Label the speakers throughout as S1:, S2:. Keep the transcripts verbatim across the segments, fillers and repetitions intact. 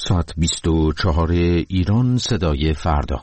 S1: ساعت بیست و چهار ایران، صدای فردا.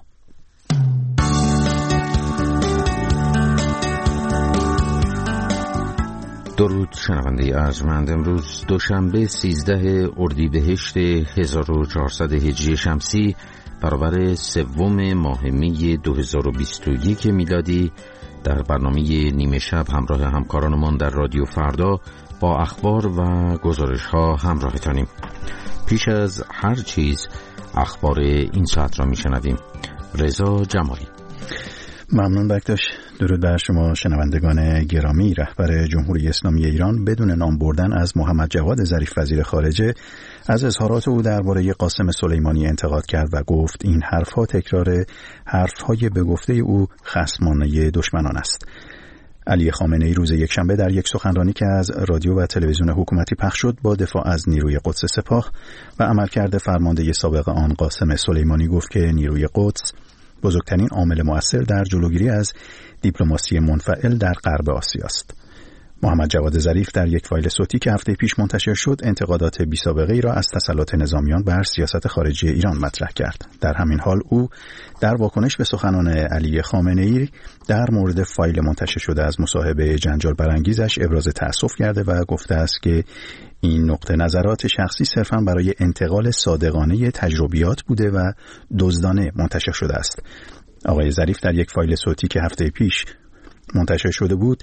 S1: درود شنونده ارجمند. امروز دوشنبه سیزده اردیبهشت هزار و چهارصد هجری شمسی برابر سوم ماه می دو هزار و بیست و یک میلادی، در برنامه نیمه شب همراه همکارانمان در رادیو فردا با اخبار و گزارش ها همراهتانیم. پیش از هر چیز اخبار این ساعت را میشنویم. رضا جمالی.
S2: ممنون بکتاش. درود بر شما شنوندگان گرامی. رهبر جمهوری اسلامی ایران بدون نام بردن از محمد جواد ظریف وزیر خارجه از اظهارات او درباره قاسم سلیمانی انتقاد کرد و گفت این حرفها تکرار حرفهای به گفته او خصمانه دشمنان است. علی خامنه‌ای روز یکشنبه در یک سخنرانی که از رادیو و تلویزیون حکومتی پخش شد با دفاع از نیروی قدس سپاه و عملکرد فرمانده سابق آن قاسم سلیمانی گفت که نیروی قدس بزرگترین عامل مؤثر در جلوگیری از دیپلماسی منفعل در غرب آسیا است. محمد جواد ظریف در یک فایل صوتی که هفته پیش منتشر شد انتقادات بی‌سابقه‌ای را از تسلط نظامیان بر سیاست خارجی ایران مطرح کرد. در همین حال او در واکنش به سخنان علی خامنه‌ای در مورد فایل منتشر شده از مصاحبه جنجال برانگیزش ابراز تأسف کرده و گفته است که این نقطه نظرات شخصی صرفاً برای انتقال صادقانه تجربیات بوده و دزدانه منتشر شده است. آقای ظریف در یک فایل صوتی که هفته پیش منتشر شده بود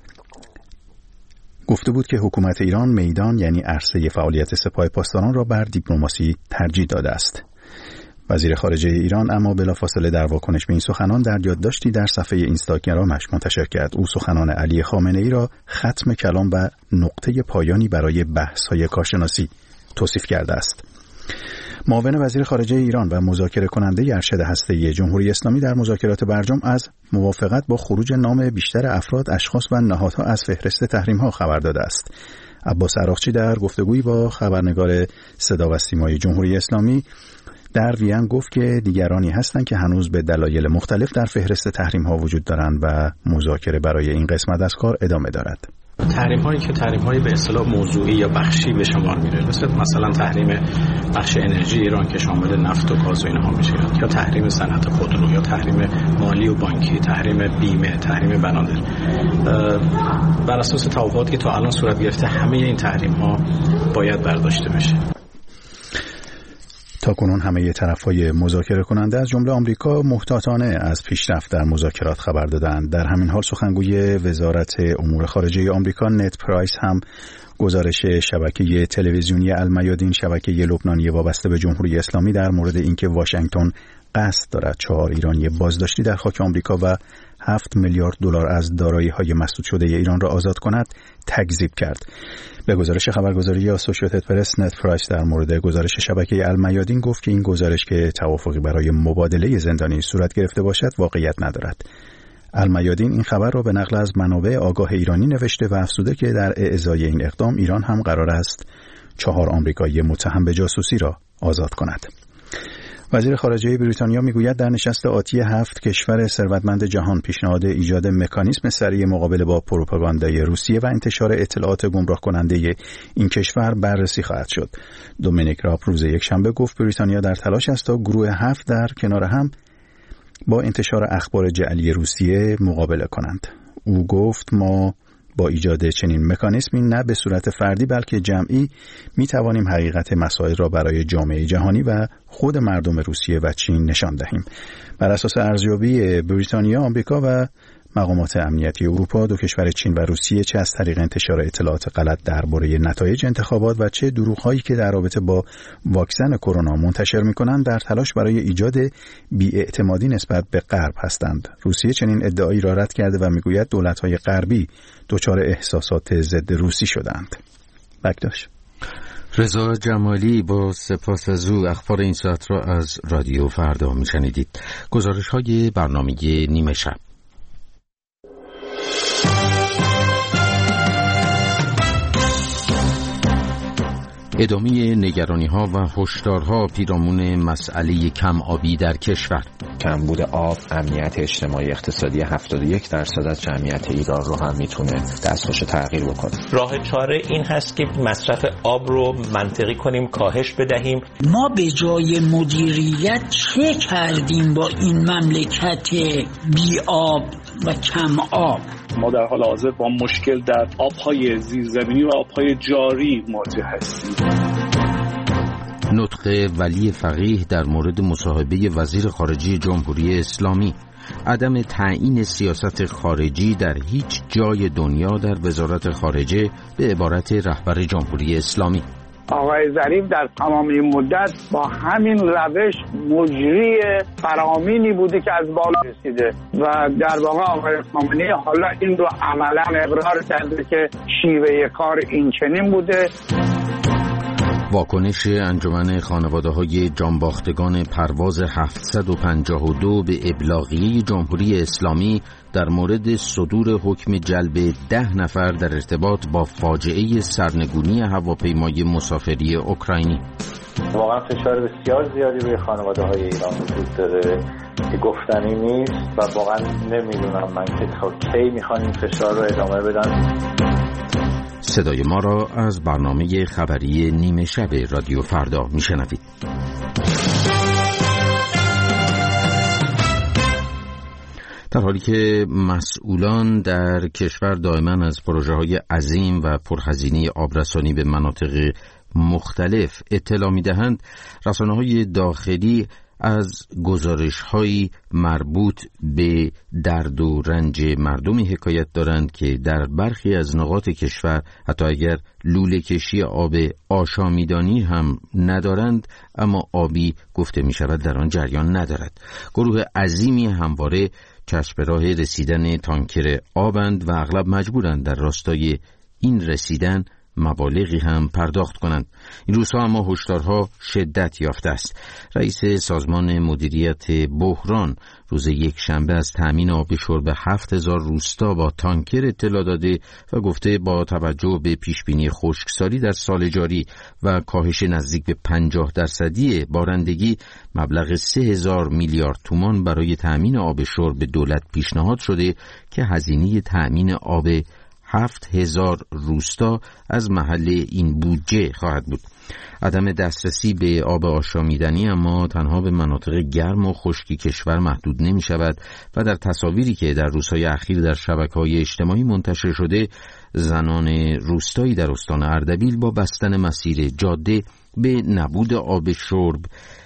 S2: گفته بود که حکومت ایران میدان یعنی عرصه فعالیت سپاه پاسداران را بر دیپلماسی ترجیح داده است. وزیر خارجه ایران اما بلافاصله در واکنش به این سخنان در یادداشتی در صفحه اینستاگرامش منتشر کرد. او سخنان علی خامنه‌ای را ختم کلام و نقطه پایانی برای بحث‌های کارشناسی توصیف کرده است. معاون وزیر خارجه ایران و مذاکره کننده ارشد هسته‌ای جمهوری اسلامی در مذاکرات برجام از موافقت با خروج نام بیشتر افراد، اشخاص و نهادها از فهرست تحریم‌ها خبر داده است. عباس عراقچی در گفتگویی با خبرنگار صدا و سیمای جمهوری اسلامی در وین گفت که دیگرانی هستند که هنوز به دلایل مختلف در فهرست تحریم‌ها وجود دارند و مذاکره برای این قسمت از کار ادامه دارد.
S3: تحریم هایی که تحریم هایی به اصطلاح موضوعی یا بخشی به شمار میره، مثل مثلا تحریم بخش انرژی ایران که شامل نفت و گاز و اینها میشه، یا تحریم صنعت خودرو، یا تحریم مالی و بانکی، تحریم بیمه، تحریم بنادر. بر اساس توافقاتی که تا الان صورت گرفته همه این تحریم ها باید برداشته بشه.
S2: تاکنون همه طرف‌های مذاکره کننده از جمله آمریکا محتاطانه از پیشرفت در مذاکرات خبر دادند. در همین حال سخنگوی وزارت امور خارجه آمریکا نت پرایس هم گزارش شبکه تلویزیونی المیادین، شبکه لبنانی وابسته به جمهوری اسلامی، در مورد اینکه واشنگتن قصد دارد چهار ایرانی بازداشتی در خاک آمریکا و هفت میلیارد دلار از دارایی‌های مسدود شده ایران را آزاد کند تکذیب کرد. به گزارش خبرگزاری اسوسییتد پرس، نت پرایس در مورد گزارش شبکه المیادین گفت که این گزارش که توافقی برای مبادله زندانی صورت گرفته باشد واقعیت ندارد. المیادین این خبر را به نقل از منابع آگاه ایرانی نوشته و افزوده که در اعزای این اقدام ایران هم قرار است چهار آمریکایی متهم به جاسوسی را آزاد کند. وزیر خارجه بریتانیا میگوید در نشست آتی هفت کشور ثروتمند جهان پیشنهاد ایجاد مکانیزم سریع مقابله با پروپاگاندای روسیه و انتشار اطلاعات گمراه کننده این کشور بررسی خواهد شد. دومینیک راب روز یکشنبه گفت بریتانیا در تلاش است تا گروه هفت در کنار هم با انتشار اخبار جعلی روسیه مقابله کنند. او گفت ما با ایجاد چنین مکانیزمی نه به صورت فردی بلکه جمعی می توانیم حقیقت مسائل را برای جامعه جهانی و خود مردم روسیه و چین نشان دهیم. بر اساس ارزیابی بریتانیا، آمریکا و مقامات امنیتی اروپا، دو کشور چین و روسیه چه از طریق انتشار اطلاعات غلط درباره نتایج انتخابات و چه دروغ‌هایی که در رابطه با واکسن کرونا منتشر می‌کنند در تلاش برای ایجاد بی‌اعتمادی نسبت به غرب هستند. روسیه چنین ادعایی را رد کرده و می‌گوید دولت‌های غربی دچار احساسات ضد روسی شدند. بکداش.
S1: رضا جمالی با سپاس از او اخبار این ساعت را از رادیو فردا می‌شنیدید. گزارش‌های برنامه نیمه شب. ادامه نگرانی‌ها و هشدارها پیرامون مسئله کم آبی در کشور.
S4: کمبود آب امنیت اجتماعی اقتصادی هفتاد و یک درصد از جمعیت ایران رو هم میتونه دستخوش تغییر بکنه.
S5: راه چاره این هست که مصرف آب رو منطقی کنیم، کاهش بدهیم.
S6: ما به جای مدیریت چه کردیم با این مملکت بی آب و کم آب؟
S7: ما در حال حاضر با مشکل در آب‌های زیرزمینی و آب‌های جاری مواجه هستیم.
S1: نطق ولی فقیه در مورد مصاحبه وزیر خارجه جمهوری اسلامی. عدم تعیین سیاست خارجی در هیچ جای دنیا در وزارت خارجه به عبارت رهبر جمهوری اسلامی.
S8: آقای ظریف در تمام این مدت با همین روش مجری فرامینی بوده که از بالا رسیده و در واقع آقای خامنه‌ای حالا این رو عملا اقرار کرده که شیوه کار این چنین بوده.
S1: واکنش انجمن خانواده‌های جانباختگان پرواز هفتصد و پنجاه و دو به ابلاغیه جمهوری اسلامی در مورد صدور حکم جلب ده نفر در ارتباط با فاجعه سرنگونی هواپیمای مسافری اوکراینی.
S9: واقعا فشار بسیار زیادی روی خانواده‌های ایران وجود داره که گفتنی نیست و واقعا نمیدونم من که تا کی میخوان این فشار رو ادامه بدن.
S1: صدای ما را از برنامه خبری نیمه شب رادیو فردا میشنوید. در حالی که مسئولان در کشور دائما از پروژه‌های عظیم و پرهزینه آبرسانی به مناطق مختلف اطلاع می‌دهند، رسانه‌های داخلی از گزارش‌های مربوط به درد و رنج مردمی حکایت دارند که در برخی از نقاط کشور حتی اگر لوله کشی آب آشامیدنی هم ندارند، اما آبی گفته می شود در آن جریان ندارد. گروه عظیمی همواره کسب راه رسیدن تانکر آبند و اغلب مجبورند در راستای این رسیدن مبالغی هم پرداخت کنند. این روزها اما هشدارها شدت یافته است. رئیس سازمان مدیریت بحران روز یک شنبه از تامین آب شرب هفت هزار روستا با تانکر اطلاع داده و گفته با توجه به پیشبینی خشکسالی در سال جاری و کاهش نزدیک به پنجاه درصدی بارندگی، مبلغ سه هزار میلیارد تومان برای تامین آب شرب به دولت پیشنهاد شده که هزینه تامین آب هفت هزار روستا از محل این بودجه خواهد بود. عدم دسترسی به آب آشامیدنی اما تنها به مناطق گرم و خشکی کشور محدود نمی شود و در تصاویری که در روزهای اخیر در شبکه‌های اجتماعی منتشر شده، زنان روستایی در استان اردبیل با بستن مسیر جاده به نبود آب شرب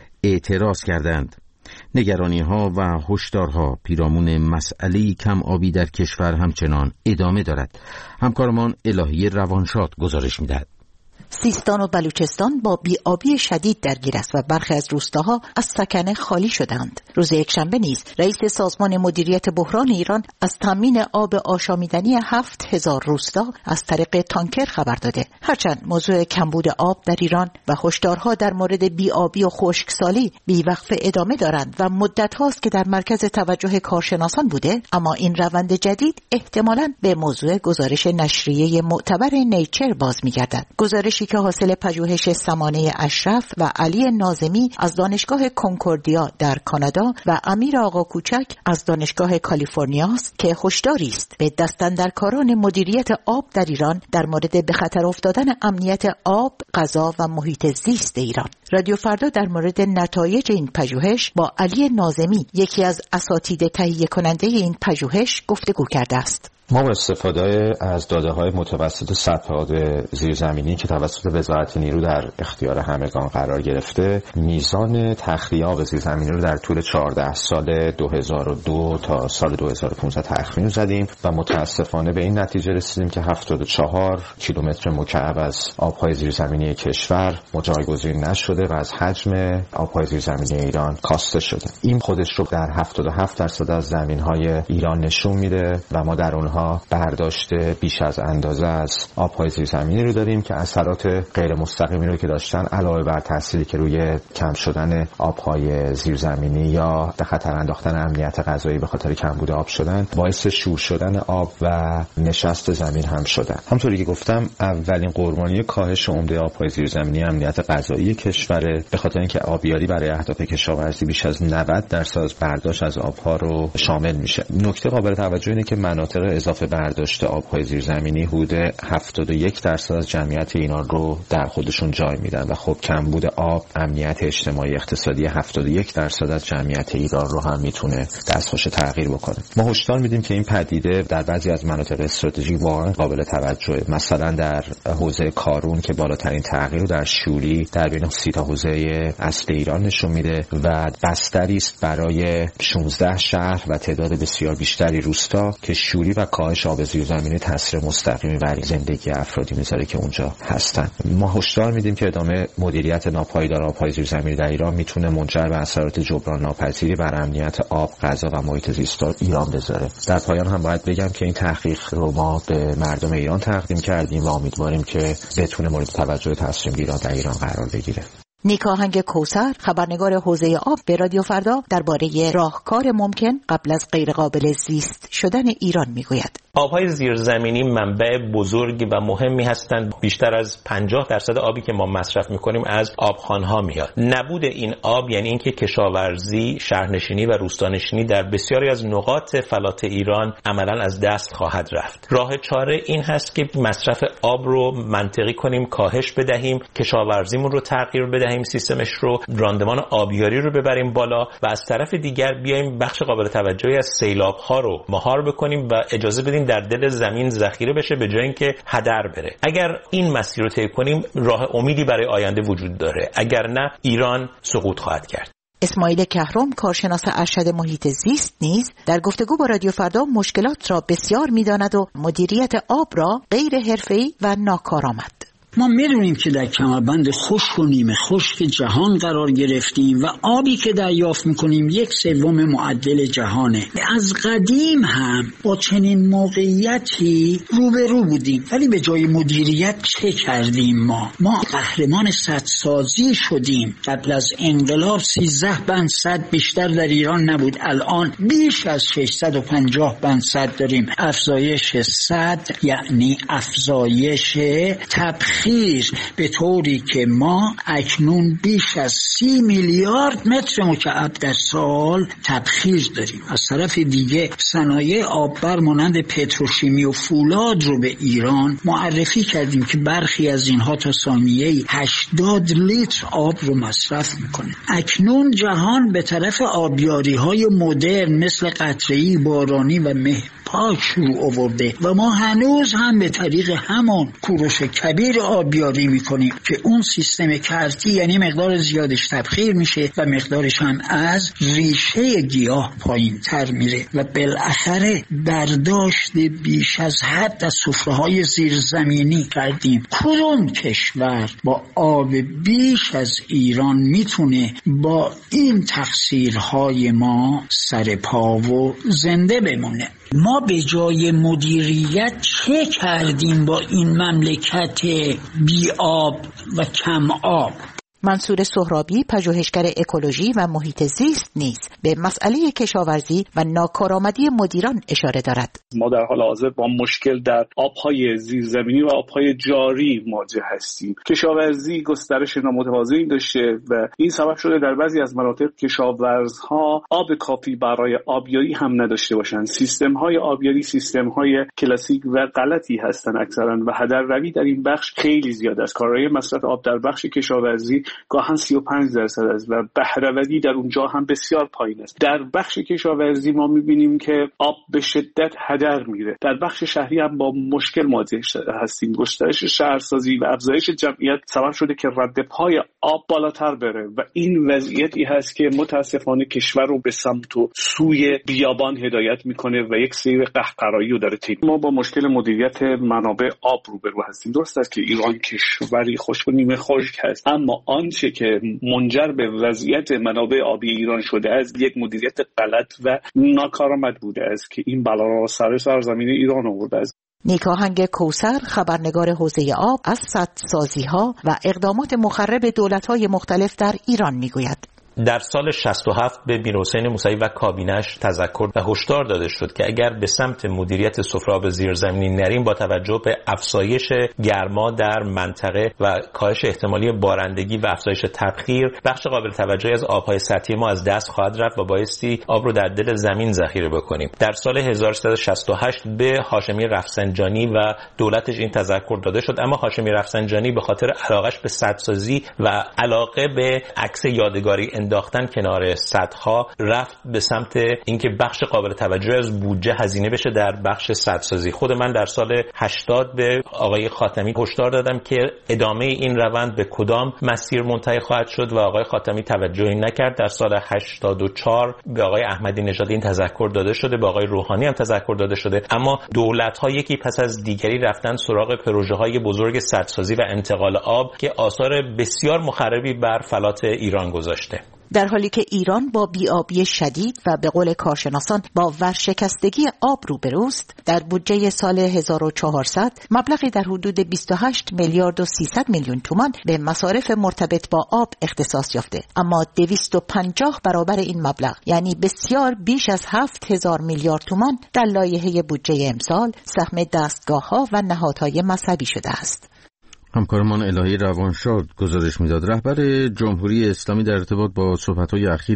S1: اعتراض کردند. نگرانی‌ها و هشدارها پیرامون مسئله کم آبی در کشور همچنان ادامه دارد. همکارمان الهی روانشاد گزارش می‌دهد.
S10: سیستان و بلوچستان با بی‌آبی شدید درگیر است و برخی از روستاها از سکنه خالی شدند. روز یکشنبه نیز رئیس سازمان مدیریت بحران ایران از تامین آب آشامیدنی هفت هزار روستا از طریق تانکر خبر داده. هرچند موضوع کمبود آب در ایران و هشدارها در مورد بی‌آبی و خشکسالی بی‌وقفه ادامه دارند و مدت هاست که در مرکز توجه کارشناسان بوده، اما این روند جدید احتمالاً به موضوع گزارش نشریه معتبر نیچر باز می‌گردد. گزارش که حاصل پژوهش سمانه اشرف و علی ناظمی از دانشگاه کنکوردیا در کانادا و امیر آقا کوچک از دانشگاه کالیفرنیا است که هشداری است به دستاندرکاران مدیریت آب در ایران در مورد به خطر افتادن امنیت آب، غذا و محیط زیست ایران. رادیو فردا در مورد نتایج این پژوهش با علی ناظمی، یکی از اساتید تهیه کننده این پژوهش، گفتگو کرده است.
S4: ما با استفاده از داده‌های متوسط سطح آب زیرزمینی که توسط وزارت نیرو در اختیار همگان قرار گرفته، میزان تخلیه آب زیرزمینی رو در طول چهارده سال دو هزار و دو تا سال دو هزار و پانزده تخمین زدیم و متاسفانه به این نتیجه رسیدیم که هفتاد و چهار کیلومتر مکعب از آب‌های زیرزمینی کشور جایگزین نشده و از حجم آب‌های زیرزمینی ایران کاسته شده. این خودش رو در هفتاد و هفت درصد از زمین‌های ایران نشون میده و ما در اونها ها برداشت بیش از اندازه از آبهای زیرزمینی رو داریم که اثرات غیر مستقیمی رو که داشتن علاوه بر تأثیری که روی کم شدن آبهای زیرزمینی یا به خطر انداختن امنیت غذایی به خاطر کمبود آب شدن، باعث شور شدن آب و نشست زمین هم شدن. همونطوری که گفتم اولین قربانی کاهش عمده آبهای زیرزمینی امنیت غذایی کشوره، به خاطر اینکه آبیاری برای اهداف کشاورزی بیش از نود درصد برداشت از آبها رو شامل میشه. نکته قابل توجه اینه که مناطق اضافه برداشت آبهای زیرزمینی حدود هفتاد و یک درصد از جمعیت ایران رو در خودشون جای میدن و خب کمبود آب امنیت اجتماعی اقتصادی هفتاد و یک درصد از جمعیت ایران رو هم میتونه دستخوش تغییر بکنه. ما هشدار میدیم که این پدیده در بعضی از مناطق استراتژیک واقعا قابل توجهه، مثلا در حوزه کارون که بالاترین تغییر رو در شوری در بین سی تا حوزه اصلی ایران نشون میده و بستری است برای شانزده شهر و تعداد بسیار بیشتری روستا که شوری و کاهش آب زیرزمینی تاثیر مستقیمی بر زندگی افرادی میذاره که اونجا هستن. ما هشدار میدیم که ادامه مدیریت ناپایدار آبهای زیرزمینی در ایران میتونه منجر به اثرات جبران ناپذیری بر امنیت آب، غذا و محیط زیست ایران بذاره. در پایان هم باید بگم که این تحقیق رو ما به مردم ایران تقدیم کردیم و امیدواریم که بتونه مورد توجه تصمیم گیران در ایران قرار بگیره.
S10: نیک آهنگ کوثر، خبرنگار حوزه آب، به رادیو فردا درباره راهکار ممکن قبل از غیرقابل زیست شدن ایران میگوید.
S5: آبهای زیرزمینی منبع بزرگی و مهمی هستند. بیشتر از پنجاه درصد آبی که ما مصرف میکنیم از آبخوان‌ها میاد. نبود این آب یعنی اینکه کشاورزی، شهرنشینی و روستانشینی در بسیاری از نقاط فلات ایران عملاً از دست خواهد رفت. راه چاره این هست که مصرف آب رو منطقی کنیم، کاهش بدهیم، کشاورزیمون رو تغییر بدهیم، سیستمش رو، راندمان آبیاری رو ببریم بالا و از طرف دیگر بیایم بخش قابل توجهی از سیلاب‌ها رو مهار بکنیم و اجازه بدیم در دل زمین ذخیره بشه به جای اینکه هدر بره. اگر این مسیر رو طی کنیم راه امیدی برای آینده وجود داره، اگر نه ایران سقوط خواهد کرد.
S10: اسماعیل کهرم، کارشناس ارشد محیط زیست، نیز در گفتگو با رادیو فردا مشکلات را بسیار می‌داند و مدیریت آب را غیر حرفه‌ای و ناکارآمد.
S6: ما میدونیم که در کمربند خشک و نیمه خشک جهان قرار گرفتیم و آبی که دریافت میکنیم یک سوم معدل جهانه. از قدیم هم با چنین موقعیتی روبرو بودیم، ولی به جای مدیریت چه کردیم؟ ما ما قهرمان سدسازی شدیم. قبل از انقلاب سیزده بند سد بیشتر در ایران نبود، الان بیش از ششصد و پنجاه بند سد داریم. افزایش سد یعنی افزایش تبخیر به طوری که ما اکنون بیش از سی میلیارد متر مکعب در سال تبخیر داریم. از طرف دیگه صنایع آببر مانند پتروشیمی و فولاد رو به ایران معرفی کردیم که برخی از اینها تا ثانیه‌ای هشتاد لیتر آب رو مصرف میکنه. اکنون جهان به طرف آبیاری‌های مدرن مثل قطره‌ای، بارانی و مه پاک رو آورده و ما هنوز هم به طریق همان کوروش کبیر آبیاری میکنیم که اون سیستم کرتی یعنی مقدار زیادش تبخیر میشه و مقدارش هم از ریشه گیاه پایین تر میره و بالاخره برداشت بیش از حد از سفره‌های زیرزمینی کردیم. کدوم کشور با آب بیش از ایران میتونه با این تقصیرهای ما سر پا و زنده بمونه؟ ما به جای مدیریت چه کردیم با این مملکت بی آب و کم آب؟
S10: منصور سهرابی، پژوهشگر اکولوژی و محیط زیست، نیز به مسئله کشاورزی و ناکارآمدی مدیران اشاره دارد.
S7: ما در حال حاضر با مشکل در آبهای زیرزمینی و آبهای جاری مواجه هستیم. کشاورزی گسترش نامتوازنی داشته و این سبب شده در بعضی از مناطق کشاورزها آب کافی برای آبیاری هم نداشته باشند. سیستم‌های آبیاری سیستم‌های کلاسیک و غلطی هستند اکثرا و هدرروی در این بخش خیلی زیاد است. کارایی مصرف آب در بخش کشاورزی گاهن سی و پنج درصد است و بهره‌وری در اونجا هم بسیار پایین است. در بخش کشاورزی ما می‌بینیم که آب به شدت هدر میره. در بخش شهری هم با مشکل مواجه هستیم. گسترش شهرسازی و افزایش جمعیت سبب شده که رد پای آب بالاتر بره و این وضعیتی هست که متاسفانه کشور رو به سمت و سوی بیابان هدایت میکنه و یک سیر قهقرایی رو داره طی. ما با مشکل مدیریت منابع آب روبرو هستیم. درست است که ایران کشوری خشک و نیمه خشک هست، اما آنچه که منجر به وضعیت منابع آبی ایران شده است یک مدیریت غلط و ناکارآمد بوده است که این بلا را سر سرزمین ایران آورده است.
S10: نیک آهنگ کوثر، خبرنگار حوزه آب، از سدسازی‌ها و اقدامات مخرب دولت‌های مختلف در ایران می‌گوید.
S5: در سال شصت و هفت به میرحسین موسوی و کابینش تذکر و هشدار داده شد که اگر به سمت مدیریت سفره‌آب زیرزمینی نریم با توجه به افزایش گرما در منطقه و کاهش احتمالی بارندگی و افزایش تبخیر، بخش قابل توجهی از آب‌های سطحی ما از دست خواهد رفت و بایستی آب رو در دل زمین ذخیره بکنیم. در سال هزار و سیصد و شصت و هشت به هاشمی رفسنجانی و دولتش این تذکر داده شد، اما هاشمی رفسنجانی به خاطر علاقش به سدسازی و علاقه به عکس یادگاری انداختن کنار سدها رفت به سمت اینکه بخش قابل توجه از بودجه هزینه بشه در بخش سدسازی. خود من در سال هشتاد به آقای خاتمی هشدار دادم که ادامه این روند به کدام مسیر منتهی خواهد شد و آقای خاتمی توجهی نکرد. در سال هشتاد و چهار به آقای احمدی نژاد این تذکر داده شده، به آقای روحانی هم تذکر داده شده، اما دولت‌ها یکی پس از دیگری رفتن سراغ پروژه‌های بزرگ سدسازی و انتقال آب که آثار بسیار مخربی بر فلات ایران گذاشته.
S10: در حالی که ایران با بی‌آبی شدید و به قول کارشناسان با ورشکستگی آب روبروست، در بودجه سال هزار و چهارصد مبلغی در حدود بیست و هشت میلیارد و سیصد میلیون تومان به مصارف مرتبط با آب اختصاص یافته، اما دویست و پنجاه برابر این مبلغ، یعنی بسیار بیش از هفت هزار میلیارد تومان، در لایحه بودجه امسال سهم دستگاه‌ها و نهادهای مذهبی شده است.
S1: همکارمان الهی روانشاد گزارش میداد. رهبر جمهوری اسلامی در ارتباط با صحبت‌های اخیر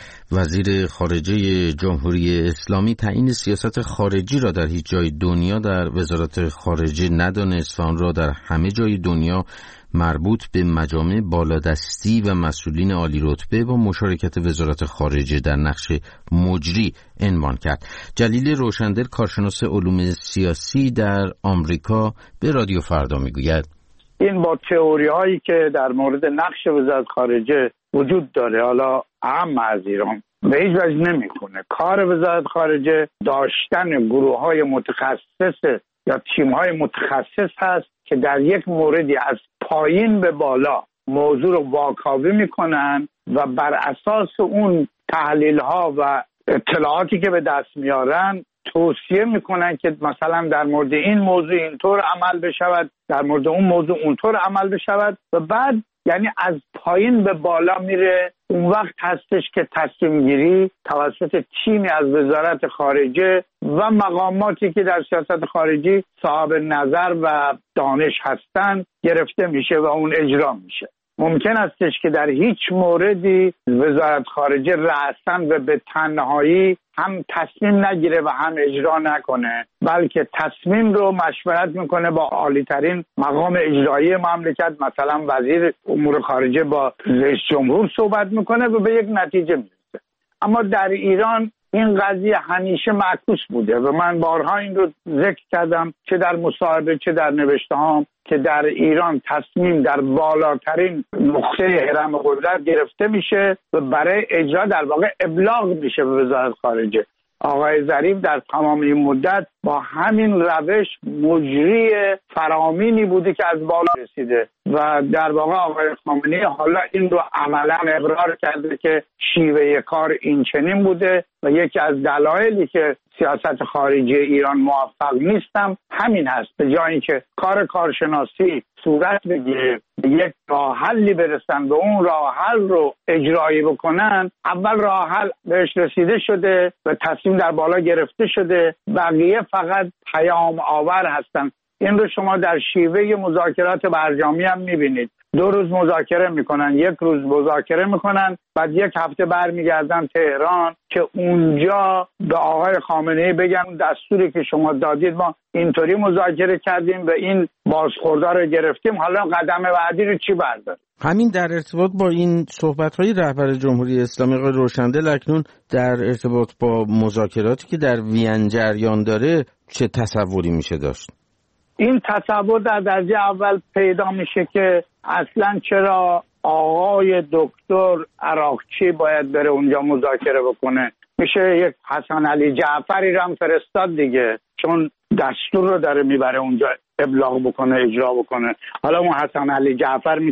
S1: وزیر خارجه جمهوری اسلامی تعیین سیاست خارجی را در هیچ جای دنیا در وزارت خارجه ندانست و آن را در همه جای دنیا مربوط به مجامع بالادستی و مسئولین عالی رتبه با مشارکت وزارت خارجه در نقش مجری عنوان کرد. جلیل روشندل، کارشناس علوم سیاسی در آمریکا، به رادیو فردا میگوید
S8: این با تئوری هایی که در مورد نقش وزارت خارجه وجود داره، حالا اهم از ایران، به هیچ وجه نمیکنه. کار وزارت خارجه داشتن گروه های متخصص یا تیم های متخصص هست که در یک موردی از پایین به بالا موضوع رو واکاوی میکنن و بر اساس اون تحلیل ها و اطلاعاتی که به دست میارن توصیه میکنن که مثلا در مورد این موضوع اینطور عمل بشود، در مورد اون موضوع اونطور عمل بشود و بعد یعنی از پایین به بالا میره. اون وقت هستش که تصمیم گیری توسط تیمی از وزارت خارجه و مقاماتی که در سیاست خارجی صاحب نظر و دانش هستن گرفته میشه و اون اجرا میشه. ممکن استش که در هیچ موردی وزارت خارجه رأساً و به تنهایی هم تصمیم نگیره و هم اجرا نکنه، بلکه تصمیم رو مشورت میکنه با عالی‌ترین مقام اجرایی مملکت، مثلا وزیر امور خارجه با رئیس جمهور صحبت میکنه و به یک نتیجه میرسه. اما در ایران این قضیه همیشه معکوس بوده و من بارها این رو ذکر کردم، چه در مصاحبه چه در نوشته هام، که در ایران تصمیم در بالاترین نقطه هرم قدرت گرفته میشه و برای اجرا در واقع ابلاغ میشه به وزارت خارجه. آقای ظریف در تمام این مدت با همین روش مجری فرامینی بوده که از بالا رسیده و در واقع آقای خامنه‌ای حالا این رو عملا اقرار کرده که شیوه کار این چنین بوده و یکی از دلایلی که سیاست خارجی ایران موفق نیستم همین هست. به جای اینکه کار کارشناسی صورت بگیره، یک راه حلی برسن به اون راه حل رو اجرایی بکنن، اول راه حل بهش رسیده شده و تصمیم در بالا گرفته شده، بقیه فقط پیام آور هستن. این رو شما در شیوه مذاکرات برجامی هم میبینید. دو روز مذاکره میکنن، یک روز مذاکره میکنن، بعد یک هفته برمیگردن تهران که اونجا به آقای خامنه‌ای بگن دستوری که شما دادید ما اینطوری مذاکره کردیم و این بازخوردها رو گرفتیم، حالا قدم بعدی رو چی برداریم.
S1: همین در ارتباط با این صحبت‌های رهبر جمهوری اسلامی آقای روشندل، اکنون در ارتباط با مذاکراتی که در وین جریان داره چه تصوری میشه داشت؟
S8: این تصور در درجه اول پیدا میشه که اصلا چرا آقای دکتر عراقچی باید بره اونجا مذاکره بکنه. میشه یک حسن علی جعفری رو هم فرستاد دیگه، چون دستور رو داره میبره اونجا ابلاغ بکنه، اجرا بکنه. حالا اون حسن علی جعفر میتونه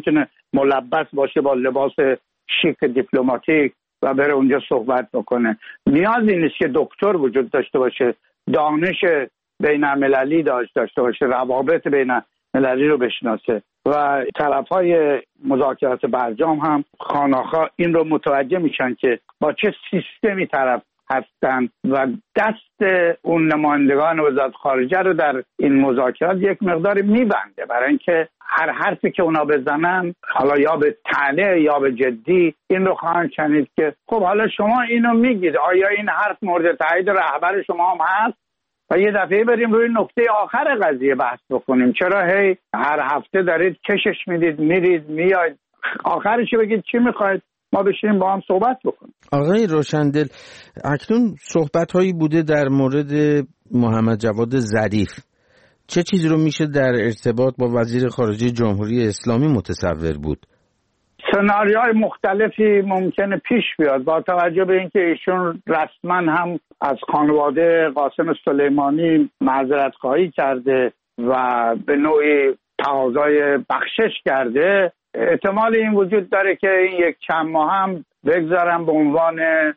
S8: ملبس باشه با لباس شیک دیپلماتیک و بره اونجا صحبت بکنه. نیازی نیست که دکتر وجود داشته باشه، دانش بین المللی داشته باشه، روابط بین المللی رو بشناسه. و طرفای مذاکرات برجام هم خاناخا این رو متوجه میشن که با چه سیستمی طرف هستن و دست اون نمایندگان وزارت خارجه رو در این مذاکرات یک مقدار میبنده، برای اینکه هر حرفی که اونا بزنن، حالا یا به طعنه یا به جدی، این رو خواهند شنید که خب حالا شما اینو میگید، آیا این حرف مورد تایید رهبر شما هم هست؟ و یه دفعه بریم روی نکته آخر قضیه بحث بکنیم. چرا هی هر هفته دارید کشش میدید، میرید میاید، آخرش بگید چی میخواید، ما بشینیم با هم صحبت بکنیم.
S1: آقای روشندل، اکنون صحبت هایی بوده در مورد محمد جواد ظریف. چه چیزی رو میشه در ارتباط با وزیر خارجه جمهوری اسلامی متصور بود؟
S8: سناریوهای مختلفی ممکنه پیش بیاد با توجه به اینکه ایشون رسما هم از خانواده قاسم سلیمانی معذرت خواهی کرده و به نوعی تقاضای بخشش کرده. احتمال این وجود داره که این یک چند ماه هم بگذارن به عنوان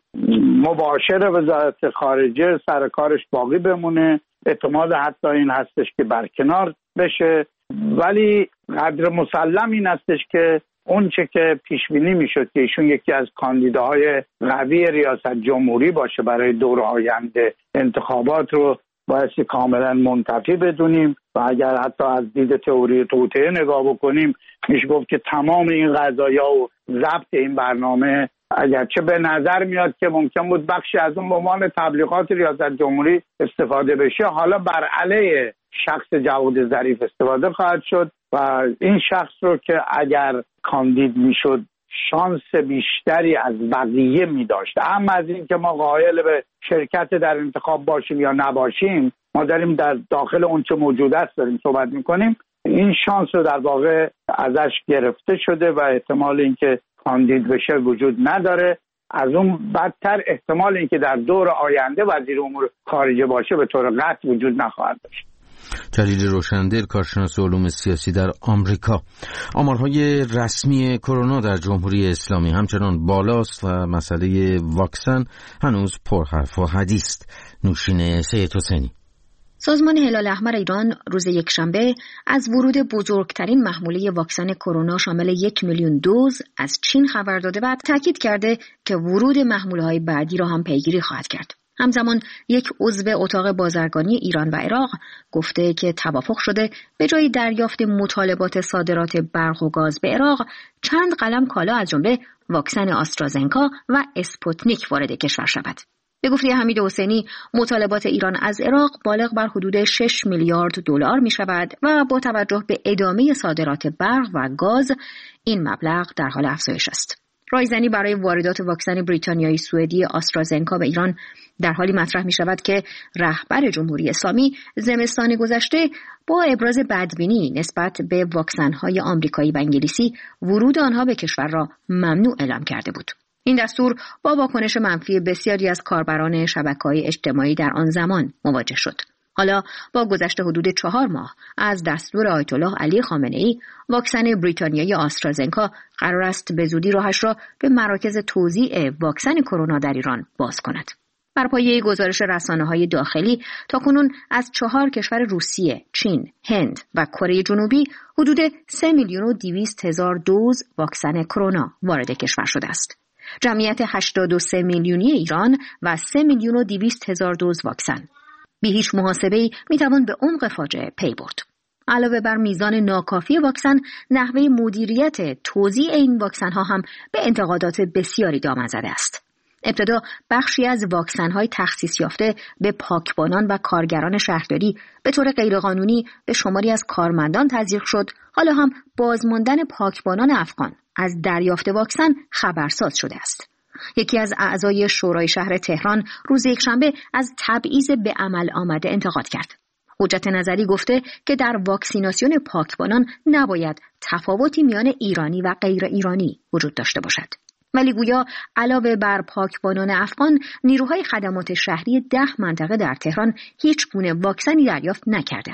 S8: مباشر وزارت خارجه سر کارش باقی بمونه. احتمال حتی این هستش که برکنار بشه، ولی قدر مسلم این هستش که اون چه که پیش بینی میشد که ایشون یکی از کاندیداهای قوی ریاست جمهوری باشه برای دور آینده انتخابات رو بایستی کاملا منتفی بدونیم و اگر حتی از دید تئوری توطئه نگاه بکنیم میشه گفت که تمام این قضایا و ضبط این برنامه اگرچه به نظر میاد که ممکن بود بخشی از اون به عنوان تبلیغات ریاست جمهوری استفاده بشه، حالا بر علیه شخص جواد ظریف استفاده خواهد شد و این شخص رو که اگر کاندید میشد شانس بیشتری از بقیه میداشت. اما از این که ما قائل به شرکت در انتخاب باشیم یا نباشیم، ما داریم در داخل اون چه موجود است داریم صحبت میکنیم، این شانس رو در واقع ازش گرفته شده و احتمال اینکه کاندید بشه وجود نداره. از اون بدتر احتمال اینکه در دور آینده وزیر امور خارجه باشه به طور قطع وجود نخواهد داشت.
S1: جلیل روشندل، کارشناس علوم سیاسی در آمریکا. آمارهای رسمی کرونا در جمهوری اسلامی همچنان بالاست و مسئله واکسن هنوز پرحرف و حدیث. نوشین سید حسینی.
S11: سازمان هلال احمر ایران روز یکشنبه از ورود بزرگترین محموله واکسن کرونا شامل یک میلیون دوز از چین خبر داده و تاکید کرده که ورود محموله‌های بعدی را هم پیگیری خواهد کرد. همزمان یک عضو اتاق بازرگانی ایران و عراق گفته که توافق شده به جای دریافت مطالبات صادرات برق و گاز به عراق چند قلم کالا از جمله واکسن آسترازنکا و اسپوتنیک وارد کشور شود. به گفته حمید حسینی، مطالبات ایران از عراق بالغ بر حدود شش میلیارد دلار می شود و با توجه به ادامه صادرات برق و گاز این مبلغ در حال افزایش است. رایزنی برای واردات واکسن بریتانیایی سوئدی آسترازنکا به ایران در حالی مطرح می شود که رهبر جمهوری اسلامی زمستان گذشته با ابراز بدبینی نسبت به واکسن‌های آمریکایی و انگلیسی ورود آنها به کشور را ممنوع اعلام کرده بود. این دستور با واکنش منفی بسیاری از کاربران شبکه‌های اجتماعی در آن زمان مواجه شد. حالا با گذشت حدود چهار ماه از دستور آیت الله علی خامنه‌ای، واکسن بریتانیایی آسترازنکا قرار است به زودی راهش را به مراکز توزیع واکسن کرونا در ایران باز کند. بر پایه گزارش رسانه‌های داخلی تاکنون از چهار کشور روسیه، چین، هند و کره جنوبی حدود سه میلیون و دویست هزار دوز واکسن کرونا وارد کشور شده است. جمعیت هشتاد و سه میلیونی ایران و سه میلیون و دویست هزار دوز واکسن. بی هیچ محاسبه‌ای میتوان به عمق فاجعه پی برد. علاوه بر میزان ناکافی واکسن، نحوه مدیریت توزیع این واکسن ها هم به انتقادات بسیاری دامن زده است. ابتدا بخشی از واکسن های تخصیص یافته به پاکبانان و کارگران شهرداری به طور غیرقانونی به شماری از کارمندان تزریق شد. حالا هم بازماندن پاکبانان افغان از دریافت واکسن خبرساز شده است. یکی از اعضای شورای شهر تهران روز یکشنبه از تبعیض به عمل آمده انتقاد کرد. حجت نظری گفته که در واکسیناسیون پاکبانان نباید تفاوتی میان ایرانی و غیر ایرانی وجود داشته باشد. ولی گویا علاوه بر پاکبانان افغان، نیروهای خدمات شهری ده منطقه در تهران هیچ گونه واکسنی دریافت نکردند.